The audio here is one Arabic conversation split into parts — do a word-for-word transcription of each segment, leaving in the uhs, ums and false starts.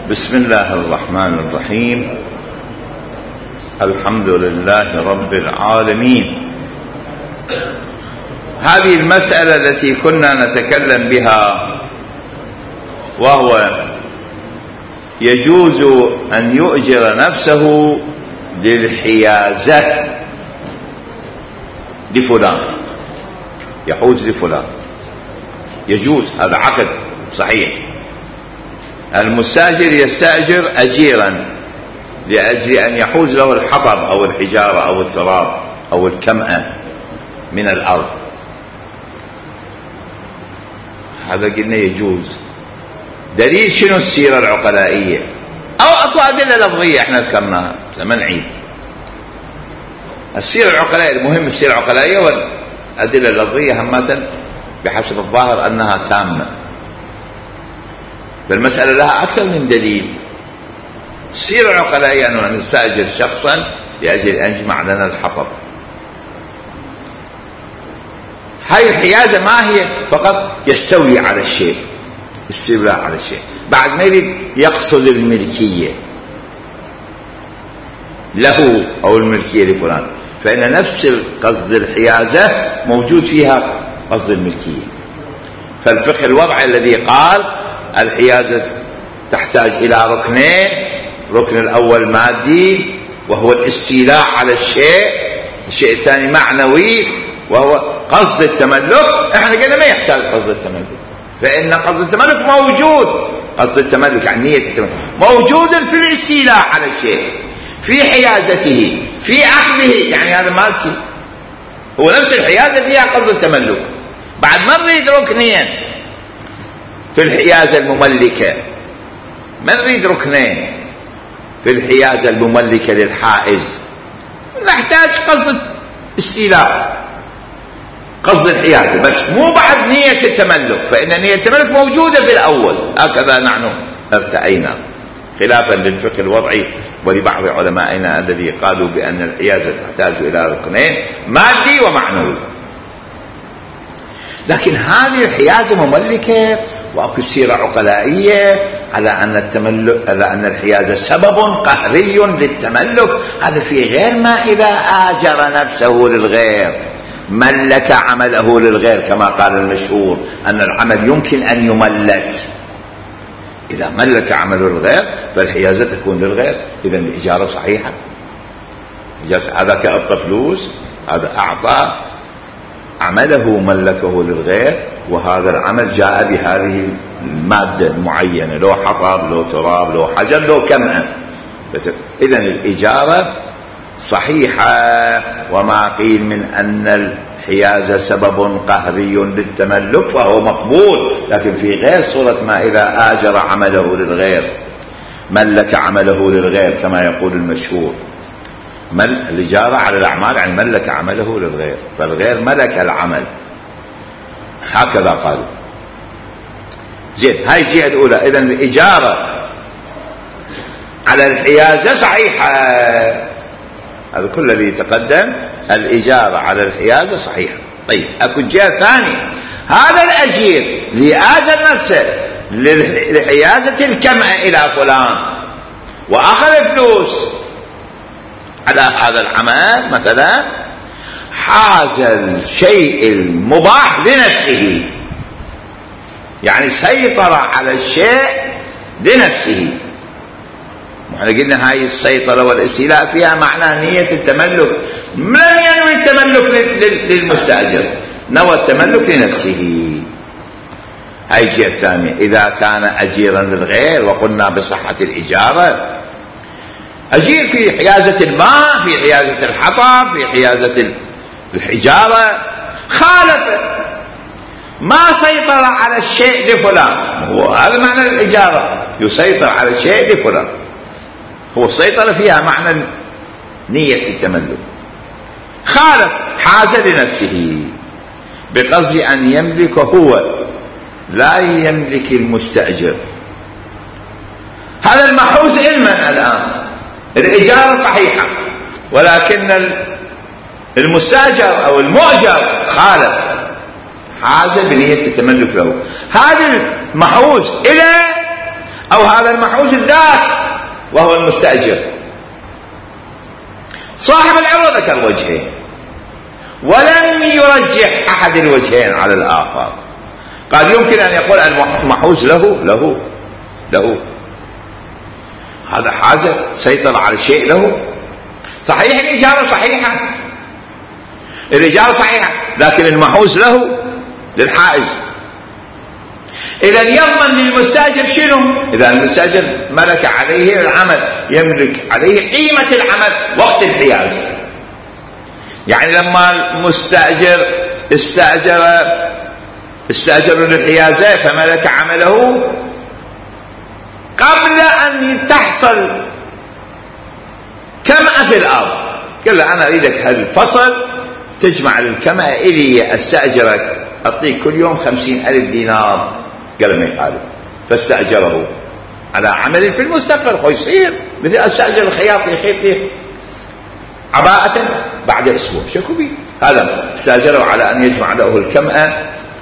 بسم الله الرحمن الرحيم. الحمد لله رب العالمين. هذه المسألة التي كنا نتكلم بها، وهو يجوز أن يؤجر نفسه للحيازة لفلان، يحوز لفلان، يجوز، هذا عقد صحيح. المستاجر يستأجر أجيرا لأجل أن يحوز له الحطب أو الحجارة أو التراب أو الكمأة من الأرض، هذا قلنا يجوز. دليل شنو؟ السيرة العقلائية، أو أكو أدلة لفظية احنا ذكرناها، ما نعيد. السيرة العقلائية، المهم السيرة العقلائية والأدلة اللفظية همة بحسب الظاهر أنها تامة، فالمسألة لها أكثر من دليل. السيرة العقلائية أنه نستأجر شخصا لأجل أن يجمع لنا الحطب. هاي الحيازة ما هي فقط يستولي على الشيء، استيلاء على الشيء، بعد ما يريد يقصد الملكية له أو الملكية لفلان، فإن نفس قصد الحيازة موجود فيها قصد الملكية. فالفقه الوضعي الذي قال الحيازة تحتاج إلى ركنين، الركن الأول مادي وهو الاستيلاء على الشيء، الشيء الثاني معنوي وهو قصد التملك. احنا قلنا ما يحتاج قصد التملك، فإن قصد التملك موجود، قصد التملك عن نية التملك موجود في الاستيلاء على الشيء، في حيازته، في أخذه، يعني هذا مالتي، هو نفس الحيازة فيها قصد التملك. بعد ما نريد ركنين في الحيازة المملكة، ما نريد ركنين في الحيازة المملكة للحائز، نحتاج قصد استيلاء، قصد الحيازة بس، مو بعد نية التملك، فإن نية التملك موجودة في الأول. هكذا نحن ارتأينا، خلافا للفقه الوضعي ولبعض علمائنا الذي قالوا بأن الحيازة تحتاج إلى ركنين مادي ومعنوي. لكن هذه الحيازة مملكة، وأكو سيرة عقلائية على أن التملك، على أن الحيازة سبب قهري للتملك. هذا في غير ما إذا آجر نفسه للغير، ملك عمله للغير، كما قال المشهور أن العمل يمكن أن يملك. إذا ملك عمله للغير فالحيازة تكون للغير، إذا الإجارة صحيحة. هذا كأعطى فلوس، هذا أعطى عمله ملكه للغير، وهذا العمل جاء بهذه المادة المعينة، لو حطب، لو تراب، لو حجر، لو كمأة، إذن الإجارة صحيحة. وما قيل من أن الحيازة سبب قهري للتملك فهو مقبول، لكن في غير صورة ما إذا آجر عمله للغير، ملك عمله للغير كما يقول المشهور. مل الإجارة على الأعمال عن ملك عمله للغير، فالغير ملك العمل، هكذا قالوا. زين، هاي الجهة الأولى. إذن الإجارة على الحيازة صحيحة، هذا كل الذي تقدم، الإجارة على الحيازة صحيحة. طيب، أكو جهة ثانية، هذا الأجير لآجر نفسه لحيازة الكمأة إلى فلان، وأخذ فلوس على هذا العمل، مثلا حاز الشيء المباح لنفسه، يعني سيطر على الشيء لنفسه. احنا قلنا هاي السيطرة والاستيلاء فيها معنى نية التملك، لم ينوي التملك للمستأجر، نوى التملك لنفسه. هاي الجهة الثانية. إذا كان أجيرا للغير، وقلنا بصحة الإجارة، أجير في حيازة الماء، في حيازة الحطب، في حيازة الحجارة، خالف ما سيطر على الشيء لفلان، هو هذا معنى الإجارة، يسيطر على الشيء لفلان، هو السيطرة فيها معنى نية التملك. خالف، حاز لنفسه بقصد أن يملك هو، لا يملك المستأجر. هذا المحوز علما الآن، الإجارة صحيحة، ولكن المستأجر أو المؤجر خالف، حاز بنية التملك له. هذا المحوز إلى أو هذا المحوز الذات وهو المستأجر. صاحب العروض ذكر وجهين ولم يرجح أحد الوجهين على الآخر. قال يمكن أن يقول المحوز له له له هذا حازر سيطر على الشيء له. صحيح الإجارة صحيحة، الإجارة صحيحة، لكن المحوز له للحائز. إذا يضمن للمستأجر شنو؟ إذا المستأجر ملك عليه العمل يملك عليه قيمة العمل وقت الحيازة. يعني لما المستأجر استأجر استأجر للحيازة فملك عمله قبل أن تحصل كمأة في الأرض، قال له أنا أريدك هالفصل تجمع الكمأة إلي أستأجرك أعطيك كل يوم خمسين ألف دينار. قال ما يخالف، فاستأجره على عمل في المستقبل. هو يصير مثل أستأجر الخياط يخيط لي عباءة بعد أسبوع، شكو بي؟ هذا استأجره على أن يجمع له الكمأة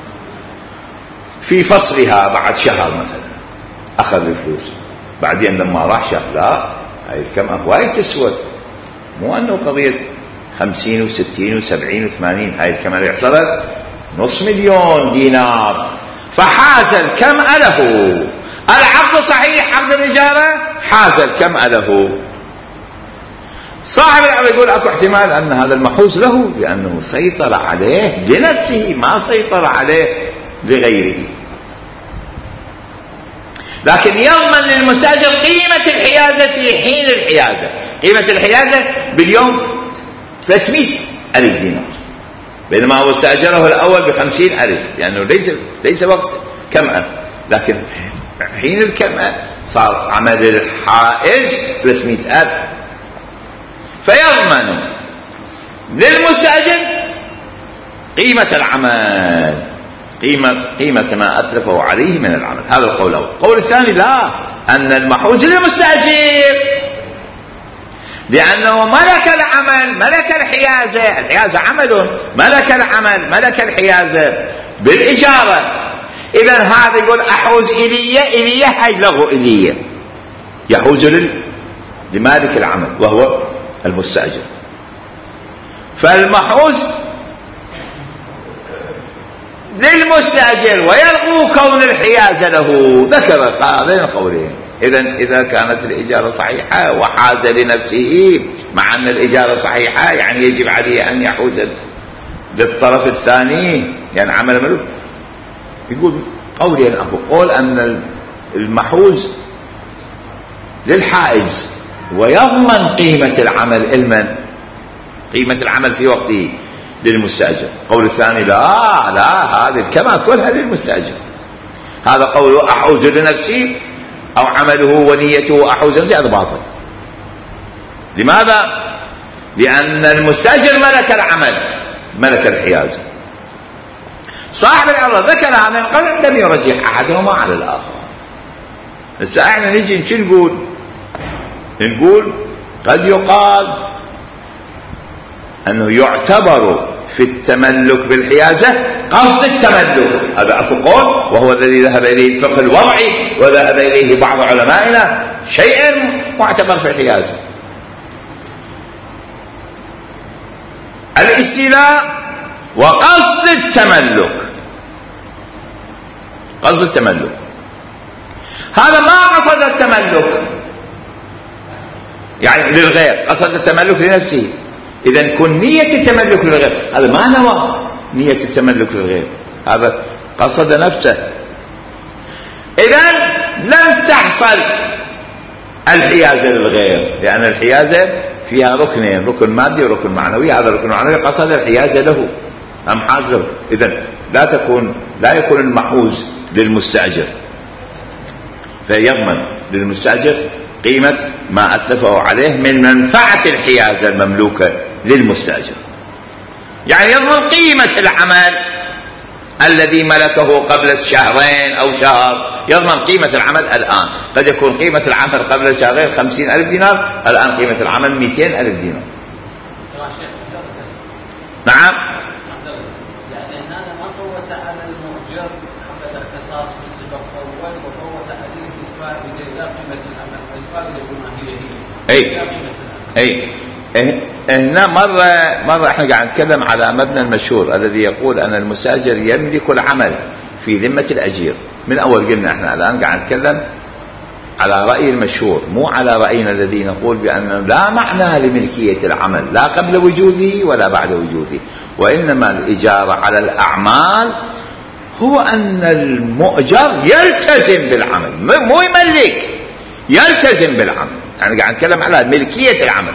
في فصلها بعد شهر مثلا، أخذ الفلوس. بعدين لما راح شاف لا هاي الكمأة وايد تسوى، مو أنه قضية خمسين وستين وسبعين وثمانين، هاي الكمأة اللي حصلت نص مليون دينار، فحاز الكمأة له. العقد صحيح، عقد الإجارة حاز الكمأة له. صاحب العقد يقول اكو احتمال ان هذا المحوز له لانه سيطر عليه لنفسه، ما سيطر عليه لغيره. لكن يضمن للمستأجر قيمة الحيازة في حين الحيازة. قيمة الحيازة باليوم ثلاثمئة ألف دينار، بينما هو استأجره الأول بخمسين ألف لأنه ليس ليس وقت كمأة، لكن حين الكمأة صار عمل الحائز ثلاثمئة ألف. فيضمن للمستأجر قيمة العمل، قيمة قيمة ما أتلفه عليه من العمل. هذا القول الأول. القول الثاني لا، أن المحوز للمستأجر لأنه ملك العمل، ملك الحيازة. الحيازة عمل، ملك العمل، ملك الحيازة بالإجارة. إذا هذا يقول أحوز إلية، إلية هاي لغو إلية، يحوز لمالك العمل وهو المستأجر. فالمحوز للمستأجر ويلغو كون الحيازة له. ذكر هذين القولين. إذا إذا كانت الإجارة صحيحة وحاز لنفسه، مع أن الإجارة صحيحة يعني يجب عليه أن يحوز للطرف الثاني يعني عمل ملوك. يقول قولين أكو قول أن المحوز للحائز ويضمن قيمة العمل المن قيمة العمل في وقته للمستأجر. قول الثاني لا لا، هذه كما كلها للمستأجر. هذا قوله أحوز لنفسي أو عمله ونيته أحوز لنفسي، هذا باطل. لماذا؟ لأن المستأجر ملك العمل، ملك الحيازة. صاحب العرض ذكر هذا القول لم يرجح أحدهما على الآخر. هسه احنا نجي نشو نقول؟ نقول قد يقال أنه يعتبر في التملك بالحيازة قصد التملك. هذا أكو قول وهو الذي ذهب إليه الفقه الوضعي وذهب إليه بعض علمائنا، شيء معتبر في الحيازة. الاستيلاء وقصد التملك، قصد التملك هذا ما قصد التملك يعني للغير، قصد التملك لنفسه. إذا كن نية التملك للغير، هذا ما نوى نية التملك للغير، هذا قصد نفسه. إذا لم تحصل الحيازة للغير، لأن الحيازة فيها ركنين، ركن مادي وركن معنوي. هذا الركن المعنوي قصد الحيازة له، أم حاز له. إذا لا تكون لا يكون المحوز للمستأجر، فيضمن للمستأجر قيمة ما أتلفه عليه من منفعة الحيازة المملوكة للمستأجر. يعني يضمن قيمة العمل الذي ملكه قبل شهرين أو شهر، يضمن قيمة العمل الآن. قد يكون قيمة العمل قبل شهرين خمسين ألف دينار، الآن قيمة العمل مئتين ألف دينار. نعم. يعني هذا ما قوة على المؤجر حق الاختصاص بالسبب أول، وقوة عليه الفائدة اي اي اي هنا مرة مرة احنا قاعد نتكلم على مبنى المشهور الذي يقول ان المستاجر يملك العمل في ذمة الاجير. من اول قلنا احنا الان قاعد نتكلم على رأي المشهور، مو على رأينا الذي نقول بأن لا معنى لملكية العمل لا قبل وجوده ولا بعد وجوده، وإنما الإجارة على الأعمال هو أن المؤجر يلتزم بالعمل، مو يملك، يلتزم بالعمل. يعني قاعد نتكلم على ملكية العمل.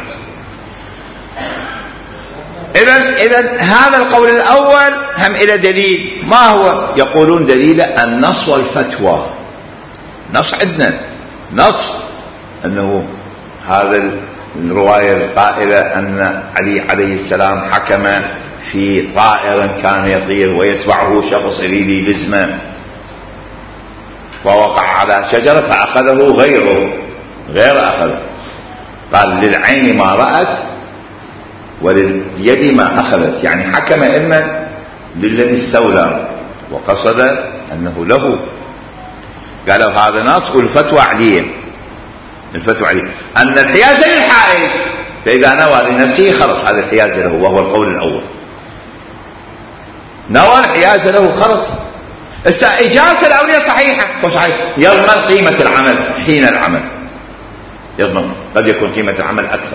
إذن إذن هذا القول الأول هم إلى دليل. ما هو؟ يقولون دليل النص والفتوى. نص عندنا نص أنه هذا الرواية القائلة أن علي عليه السلام حكم في طائر كان يطير ويتبعه شخص يريد لزمه ووقع على شجرة فأخذه غيره غير أخذه، قال للعين ما رأت ولليد ما أخذت، يعني حكم إما للذي استولى وقصد أنه له. قالوا هذا نص. والفتوى عليه، الفتوى عليه أن الحيازة للحائز، فإذا نوى لنفسه خلص هذا الحيازة له، وهو القول الأول. نوى الحيازة له خلص. إجازة الأولية صحيحة وصحيح، يضمن قيمة العمل حين العمل، يضمن قد يكون قيمة العمل أكثر.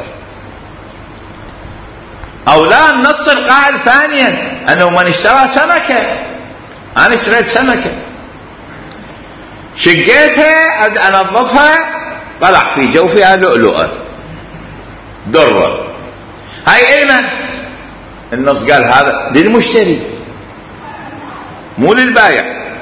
أو لا، النص القائل ثانيا أنه من اشترى سمكة، أنا اشتريت سمكة شقيتها أنظفها طلع في جوفها لؤلؤة درة، هاي علما. النص قال هذا للمشتري مو للبائع.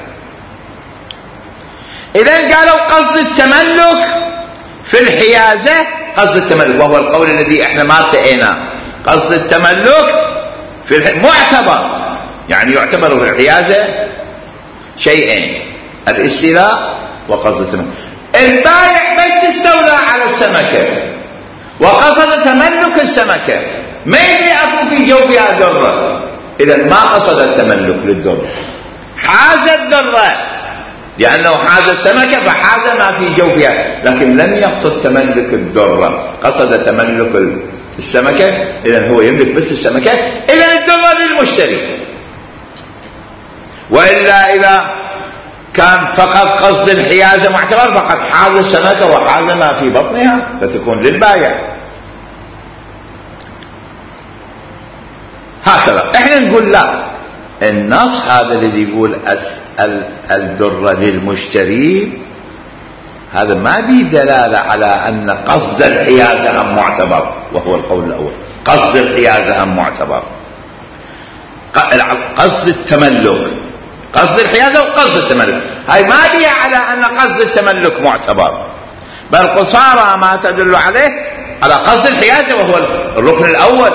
إذن قالوا قصد التملك في الحيازة، قصد التملك وهو القول الذي احنا ما ارتئيناه، قصد التملك في الح... معتبر، يعني يعتبر في الحيازة شيئين: الاستيلاء وقصد التملك. البائع بس استولى على السمكة وقصد تملك السمكة، ما يدري اكو في جوفها ذرة، اذا ما قصد التملك للذرة، حاز الذرة لانه حاز السمكة فحاز ما في جوفها، لكن لم يقصد تملك الذرة، قصد تملك السمكة، اذا هو يملك بس السمكة، اذا الذرة للمشتري. والا اذا كان فقط قصد الحيازة معتبر، فقد حاز السمكة وحاز ما في بطنها، فتكون للبائع. هكذا احنا نقول لا، النص هذا الذي يقول اسأل الذرة للمشتري، هذا ما بيه دلالة على أن قصد الحيازة هم معتبر، وهو القول الأول. قصد الحيازة هم معتبر، قصد التملك، قصد الحيازة وقصد التملك، هاي ما بيه على أن قصد التملك معتبر، بل قصارى ما تدل عليه على قصد الحيازة وهو الركن الأول.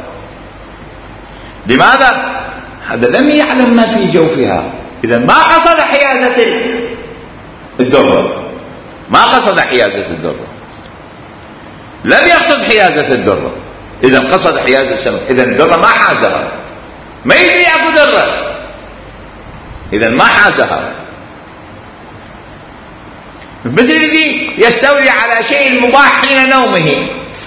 لماذا؟ هذا لم يعلم ما في جوفها، إذا ما قصد حيازة الذرة، ما قصد حيازة الذرة، لم يقصد حيازة الذرة، إذا قصد حيازة السمك، إذا الذرة ما حازها، ما يدري أكو ذرة، إذا ما حازها. مثل الذي يستولي على شيء مباح حين نومه،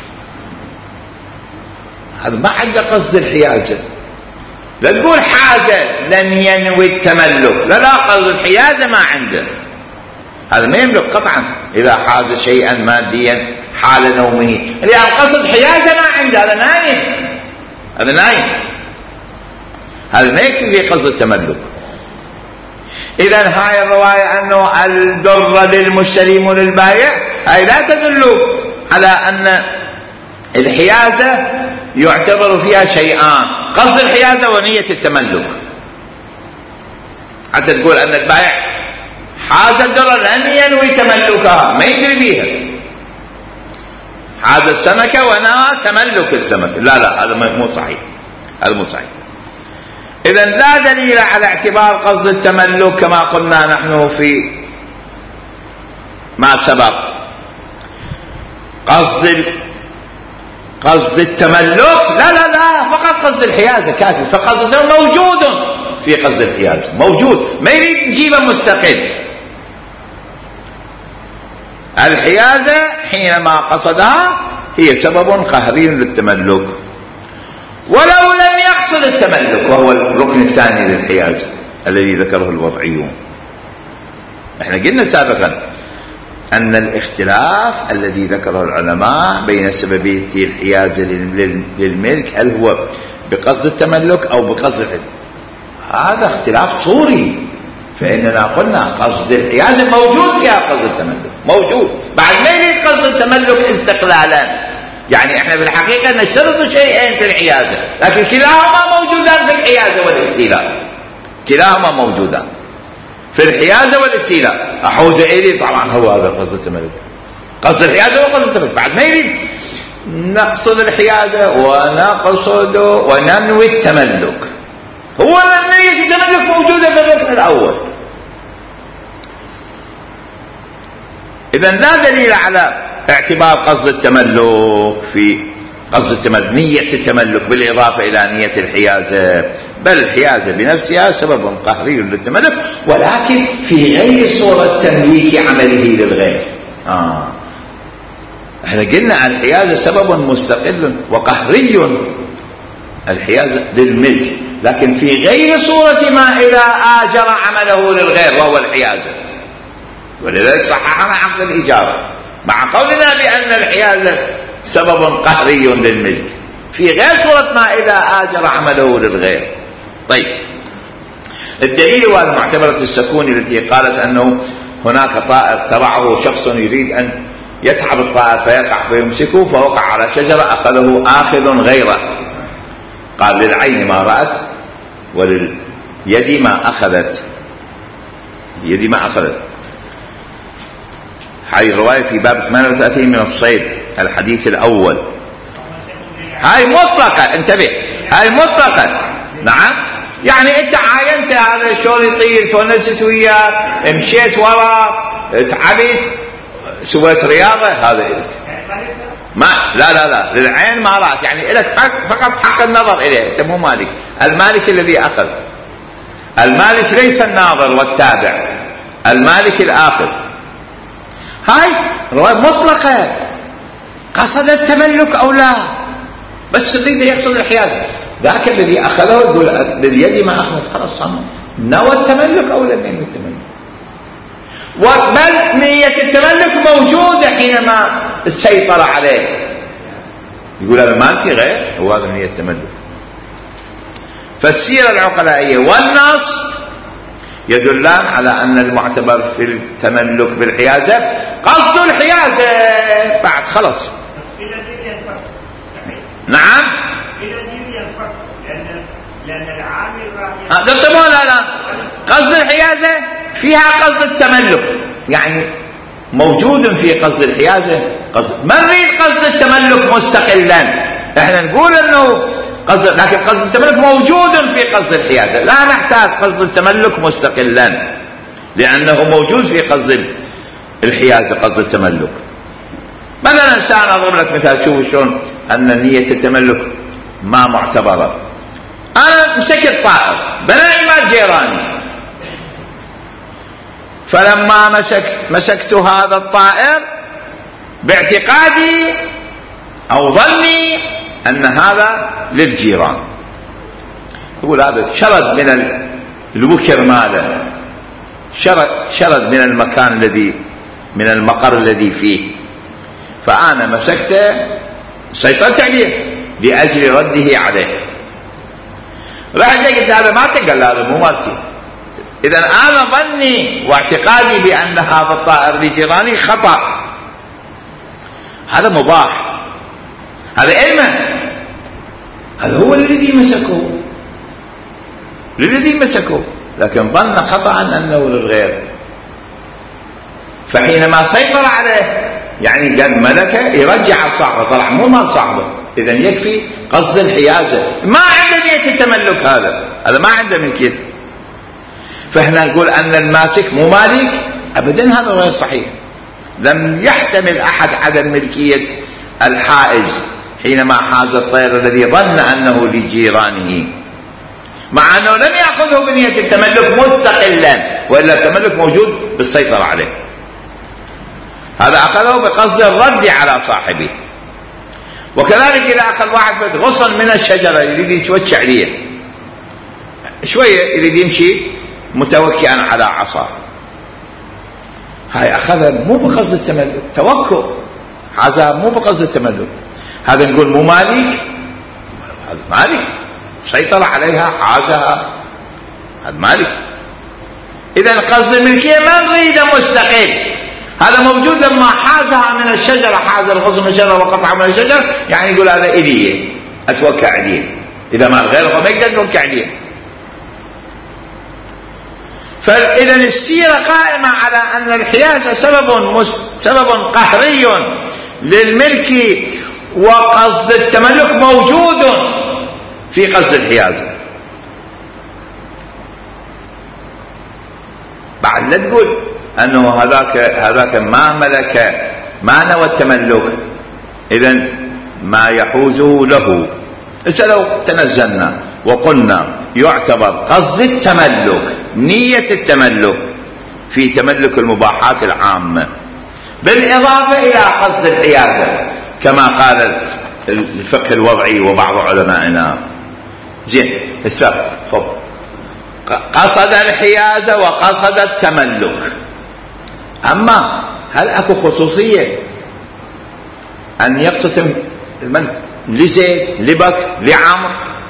هذا ما عنده قصد الحيازة. لا تقول حازة لم ينوي التملك، لا لا، قصد الحيازة ما عنده، هذا ما يملك قطعا إذا حاز شيئا ماديا حال نومه، لأن قصد حيازة ما عنده، هذا نايم، هذا نايم، هذا ما يكفي في قصد التملك. إذن هاي الرواية أنه الذرة للمشتري مو للبائع، هاي لا تدل على أن الحيازة يعتبر فيها شيئان: قصد الحيازة ونية التملك، حتى تقول أن البائع حاز الذرة لم ينوي تملكها، ما يدري بيها، حاز السمكة ونوى تملك السمكة، لا لا، هذا مو صحيح، هذا مو صحيح. إذن لا دليل على اعتبار قصد التملك كما قلنا نحن في ما سبق. قصد قصد التملك لا لا لا، فقط قصد الحيازة كافي، فقصد موجود في قصد الحيازة، موجود، ما يريد نجيبه مستقل. الحيازة حينما قصدها هي سبب قهري للتملك، ولو لم يقصد التملك، وهو الركن الثاني للحيازة الذي ذكره الوضعيون. احنا قلنا سابقا أن الاختلاف الذي ذكره العلماء بين سببية الحيازة للملك هل هو بقصد التملك أو بقصد الحيازة، هذا اختلاف صوري. فإننا قلنا قصد الحيازة موجود فيها قصد التملك، موجود، بعد ما يريد قصد التملك استقلالا. يعني احنا في الحقيقة نشترط شيئين في الحيازة، لكن كلاهما موجودان في الحيازة والاستيلاء، كلاهما موجودان في الحيازة والاستيلاء. أحوز إلي طبعا هو هذا قصد التملك، قصد الحيازة وقصد التملك. بعد ما يريد نقصد الحيازة ونقصد وننوي التملك، هو نية التملك موجودة في الركن الأول. إذن لا دليل على اعتبار قصد التملك في قصد التملك، نية التملك بالإضافة إلى نية الحيازة، بل الحيازة بنفسها سبب قهري للتملك، ولكن في غير صورة تمليك عمله للغير. آه. احنا قلنا الحيازة سبب مستقل وقهري، الحيازة للملك، لكن في غير صورة ما إذا آجر عمله للغير وهو الحيازة. ولذلك صححنا عقد الإجارة مع قولنا بأن الحيازة سبب قهري للملك في غير صورة ما إذا آجر عمله للغير. طيب، الدليل هو معتبرة السكون التي قالت أنه هناك طائر ترعه شخص يريد أن يسحب الطائر فيقع فيمسكه، فوقع على شجرة أخذه آخذ غيره. قال للعين ما رأت ولليد ما أخذت، يدي ما أخذت. هاي الرواية في باب ثمانية وثلاثين من الصيد، الحديث الأول. هاي مطلقة، انتبه، هاي مطلقة. نعم، يعني انت عاينت هذا شلون يطير، تونست وياه، مشيت وراه، تعبت، سويت رياضة، هذا إلك. ما لا لا لا للعين ما رأت، يعني إلك فقط حق النظر إليه، أنت مو مالك. المالك الذي أخذ، المالك ليس الناظر والتابع، المالك الآخذ. هاي رواية مطلقة، قصد التملك أو لا، بس يريد يقصد الحيازة. ذاك الذي أخذه يقول لليد ما أخذت، خلاص صنع نوى التملك أو لم ينوي التملك. بل نية التملك موجودة حينما السيطر عليه، يقول هذا مالتي غير، هو هذا نية التملك. فالسيرة العقلائية والنص يدلان على أن المعتبر في التملك بالحيازة قصد الحيازة بعد خلص. نعم، لأن العامل راح لا لا قصد الحيازة فيها قصد التملك، يعني موجود في قصد الحيازة قصد. ما نريد قصد التملك مستقلا، احنا نقول انه قصد، لكن قصد التملك موجود في قصد الحيازة، لا نحتاج قصد التملك مستقلا لأنه موجود في قصد الحيازة قصد التملك. مثلا إنسان، أضرب لك مثال، شوف شلون أن نية التملك ما معتبرة. أنا مسكت طائر بنائي مال جيراني، فلما مسكت مسكت هذا الطائر باعتقادي أو ظني أن هذا للجيران، يقول هذا شرد من الوكر ماله، شرد, شرد من المكان الذي من المقر الذي فيه، فأنا مسكته سيطرت عليه لأجل رده عليه. رحت قلت هذا مالتي، قال هذا مو مالتي. إذن أنا ظني واعتقادي بأن هذا الطائر لجيراني خطأ، هذا مباح، هذا علما، هذا هو الذي مسكه الذي مسكه لكن ظن خطأ أنه للغير. فحينما سيطر عليه يعني قال ملكه يرجع صاحبه، طلع مو مال صاحبه، إذن يكفي قصد الحيازة، ما عنده نية التملك، هذا هذا ما عنده ملكية. فهنا نقول أن الماسك مو مالك أبدا، هذا غير صحيح. لم يحتمل أحد عدم ملكية الحائز حينما حاز الطير الذي ظن أنه لجيرانه، مع أنه لم يأخذه بنية التملك مستقلا، وإلا التملك موجود بالسيطرة عليه. هذا أخذه بقصد الرد على صاحبه. وكذلك إذا أخذ واحد غصن من الشجرة يريد يتوكى عليه شوية، يريد يمشي متوكئا على عصا، هاي أخذها مو بقصد التملك، توكل، هذا مو بقصد التملك، هذا نقول مو مالك، هذا مالك سيطر عليها حازها، هذا مالك. إذا قصد الملكية ما نريده مستقل، هذا موجود لما حازها من الشجرة، حاز الغصن من الشجرة وقطعه من الشجر، يعني يقول هذا إلي أتوكى عليه، إذا ما غيره ما يقدر يتوكى عليه. فإذا السيرة قائمة على أن الحيازة سبب مس... سبب قهري للملك، وقصد التملك موجود في قصد الحيازة. بعد لا تقول أنه هذاك هذاك ما ملك ما نوى التملك، إذن ما يحوزه له. إذا لو تنزلنا وقلنا يعتبر قصد التملك، نية التملك في تملك المباحات العامة بالإضافة إلى قصد الحيازة كما قال الفقه الوضعي وبعض علمائنا. زين، قصد الحيازة وقصد التملك، أما هل أكو خصوصية أن يقصد من لزيد لبك لعمر؟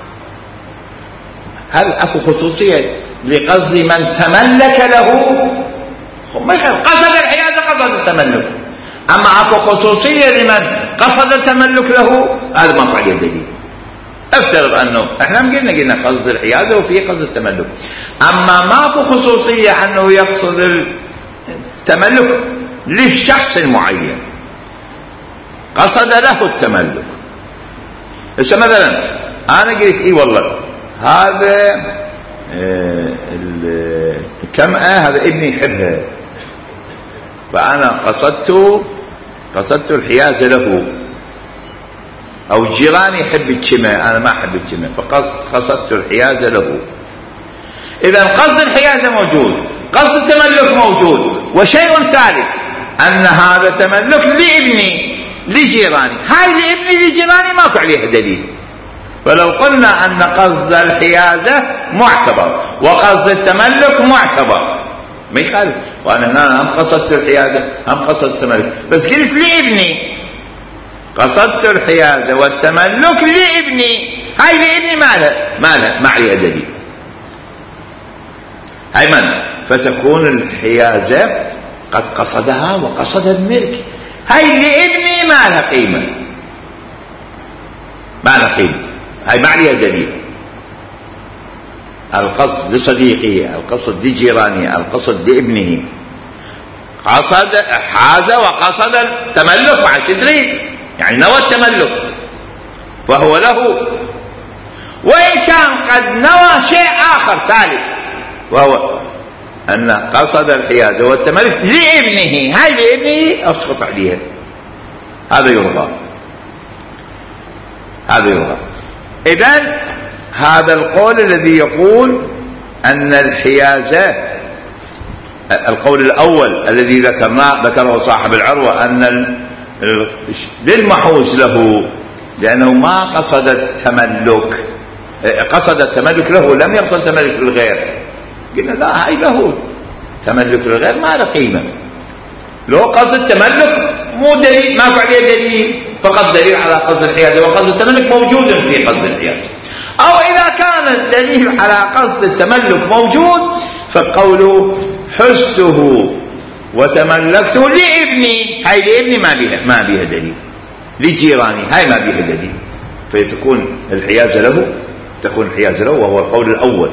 هل أكو خصوصية لقصد من تملك له؟ قصد الحيازة قصد التملك، أما أكو خصوصية لمن قصد التملك له؟ هذا ما عليه دليل. افترض أنه احنا قلنا قلنا قصد الحيازة وفي قصد التملك، أما ماكو خصوصية أنه يقصد التملك للشخص المعين، قصد له التملك. إذا مثلا أنا قلت إيه والله هذا آه الكمأة هذا ابني يحبها، فأنا قصدت قصدت الحيازة له، أو جيراني يحب الكمأة أنا ما أحب الكمأة فقصدت الحيازة له. إذا قصد الحيازة موجود، قصد التملك موجود، وشيء ثالث أن هذا تملك لابني لجيراني، هاي لابني لجيراني ماكو عليها دليل. فلو قلنا أن قصد الحيازة معتبر وقصد التملك معتبر ما يخالف، وأنا هنا هم قصدت الحيازة هم قصدت التملك، بس قلت لابني قصدت الحيازة والتملك لابني، هاي لابني ما له ما له ما عليها دليل، هاي من فتكون الحيازة قد قصدها وقصد الملك، هاي لابني ما لها قيمة ما لها قيمة، هاي ما عليها دليل. القصد لصديقه، القصد لجيرانه، القصد لابنه، قصد حاز وقصد التملك مع التدريب، يعني نوى التملك فهو له، وإن كان قد نوى شيء آخر ثالث وهو أن قصد الحيازة والتملك لابنه، هاي لابنه أسقط عليها، هذا يرغى هذا يرغى. إذن هذا القول الذي يقول أن الحيازة، القول الأول الذي ذكرناه ذكره صاحب العروة أن للمحوز له لأنه ما قصد التملك، قصد التملك له لم يقصد التملك للغير، قلنا لا هاي له تملك للغير ما له قيمة. لو قصد التملك مو دليل ما عليه دليل، فقط دليل على قصد الحيازة، وقصد التملك موجود في قصد الحيازة. أو إذا كان الدليل على قصد التملك موجود فقوله حزته وتملكته لابني، هاي لابني ما بيها ما بيها دليل، لجيراني هاي ما بيها دليل، فتكون الحيازة له تكون الحيازة له، وهو القول الأول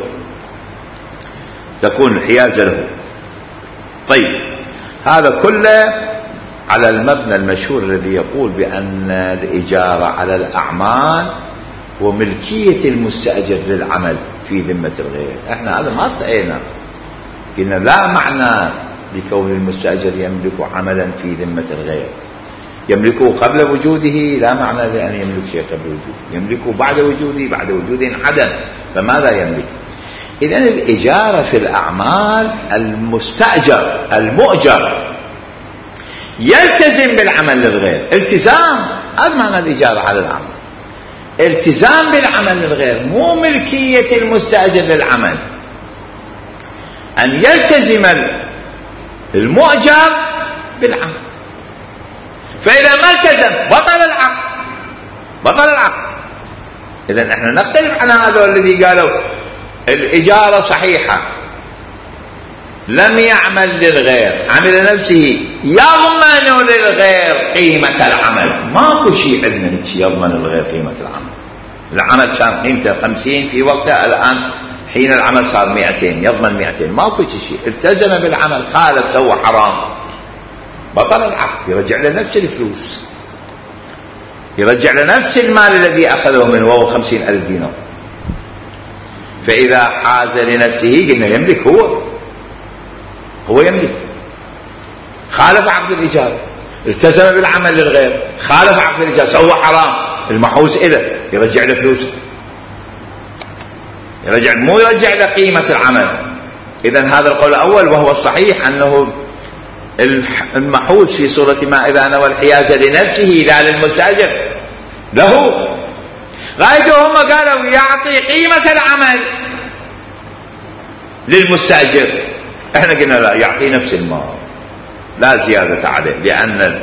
تكون الحيازة له. طيب هذا كله على المبنى المشهور الذي يقول بأن الإجارة على الأعمال وملكية المستأجر للعمل في ذمة الغير. احنا هذا ما ارتأينا، قلنا لا معنى لكون المستأجر يملك عملا في ذمة الغير، يملكه قبل وجوده لا معنى لأن يملك شيء قبل وجوده، يملكه بعد وجوده بعد وجوده انعدم، فماذا يملك؟ إذن الإجارة في الأعمال المستأجر المؤجر يلتزم بالعمل للغير. التزام، هذا معنى الإجارة على العمل. التزام بالعمل للغير، مو ملكية المستأجر للعمل. أن يلتزم المؤجر بالعمل، فإذا ما التزم بطل العقد، بطل العقد. إذن احنا نختلف عن هذا الذي قالوا الإجارة صحيحة، لم يعمل للغير، عمل نفسه، يضمن للغير قيمة العمل. ماكو شيء عندنا يضمن للغير قيمة العمل. العمل كان قيمته خمسين في وقته، الآن حين العمل صار مئتين، يضمن مئتين. ماكو شيء. التزم بالعمل، خالف، سوى حرام، بطل العقد، يرجع لنفس الفلوس، يرجع لنفس المال الذي أخذه منه وهو خمسين ألف دينار. فإذا حاز لنفسه قلنا يملك، هو هو يملك. خالف عقد الإيجار، التزم بالعمل للغير، خالف عقد الإيجار، سوى حرام، المحوز إلى يرجع له فلوسه، يرجع، مو يرجع له قيمة العمل. إذن هذا القول الأول وهو الصحيح، أنه المحوز في صورة ما إذا نوى الحيازة لنفسه لا للمستأجر له. غايته هم قالوا يعطي قيمة العمل للمستأجر، احنا قلنا لا، يعطي نفس المال لا زيادة عليه، لأن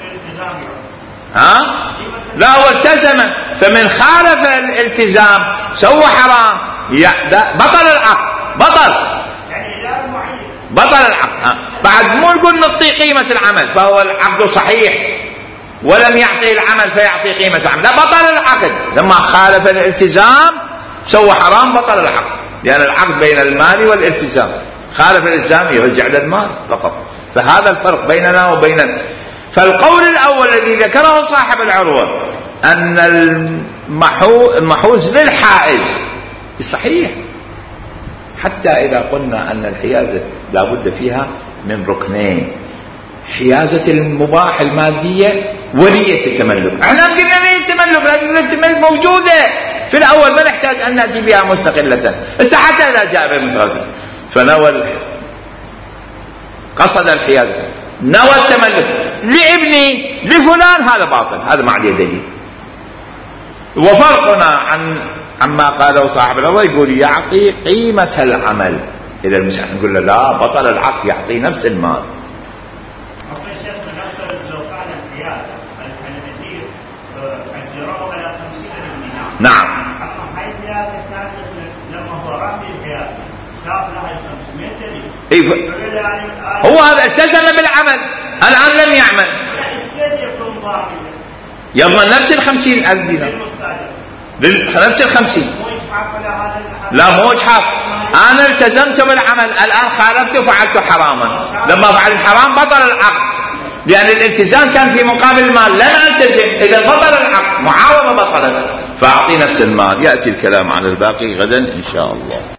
ها لا، هو التزم، فمن خالف الالتزام سوى حرام، بطل العقد، بطل بطل العقد. ها بعد مو نقول نعطي قيمة العمل، فهو العقد صحيح ولم يعطي العمل فيعطي قيمة العمل، لا، بطل العقد. لما خالف الالتزام سوى حرام، بطل العقد، لأن العقد بين المال والالتزام. خالف الالتزام يرجع للمال فقط. فهذا الفرق بيننا وبين. فالقول الأول الذي ذكره صاحب العروة أن المحوز للحائز صحيح، حتى إذا قلنا أن الحيازة لا بد فيها من ركنين: حيازة المباح المادية ولية التملك. احنا قلنا ولية التملك، لكن التملك موجودة في الأول، ما نحتاج أن نأتي بها مستقلة. بس حتى إذا جاء بها مستقلة، فنوى قصد الحيازة، نوى التملك لابني لفلان، هذا باطل، هذا ما عليه دليل. وفرقنا عن عما قاله صاحب العروة، يقول يعطي قيمة العمل إلى المساعد، نقول له لا، بطل العقد، يعطي نفس المال. نعم. إيه، هو هذا التزم بالعمل، الآن لم يعمل، يضمن نفس الخمسين ألف دينار، نفس الخمسين. لا، مو إجحاف، أنا التزمت بالعمل، الآن خالفت وفعلت حراما. لما فعلت حرام بطل العقد، لأن الالتزام كان في مقابل المال، لم ألتزم، إذا بطل العقد، معاوضة بطلت، فأعطي نفس المال. يأتي الكلام عن الباقي غدا إن شاء الله.